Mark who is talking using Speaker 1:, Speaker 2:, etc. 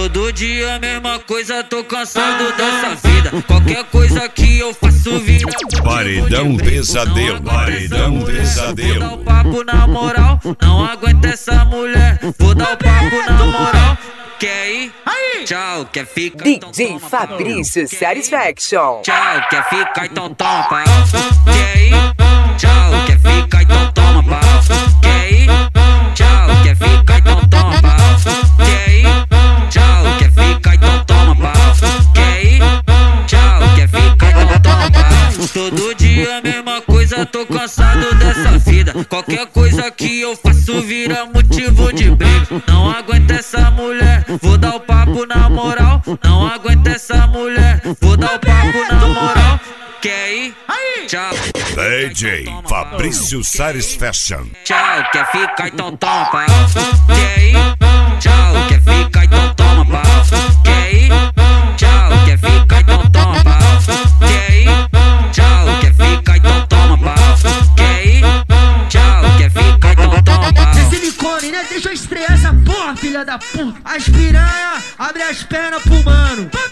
Speaker 1: Todo dia a mesma coisa, tô cansado dessa vida. Qualquer coisa que eu faço vira
Speaker 2: Paredão Pesadelo, Paredão Pesadelo.
Speaker 1: Vou dar o papo na moral, não aguento essa mulher. Vou dar o papo na moral. Quer ir? Tchau, quer ficar?
Speaker 3: DJ Fabrício Satisfaction.
Speaker 1: Tchau, quer ficar? Então toma, pau. Quer ir? Tchau, quer ficar? Então toma, pau. Quer ir? Tchau, quer ficar? Então toma, pau. Quer ir? Tchau, quer ficar? Então toma, pau. Quer ir? Tchau, quer ficar? Então toma, pau. Todo dia a mesma coisa, tô cansado dessa vida. Qualquer coisa que eu faço vira motivo de briga. Não aguento essa mulher, vou dar o papo na moral. Não aguento essa mulher, vou dar o papo na moral. Quer ir? Tchau.
Speaker 2: DJ Fabrício Satisfaction.
Speaker 1: Tchau, quer ficar? Então toma, pau. Quer ir? Tchau, quer ficar? Então toma, pau. Quer ir? Tchau, quer ficar? Então toma, pau. Quer ir? Tchau, quer ficar? Então toma, pau. Quer ir? Tchau, quer ficar? Então toma, pau.
Speaker 4: Cê silicone, né? Deixa eu estrear essa porra, filha da puta. As piranha, abre as pernas pro mano.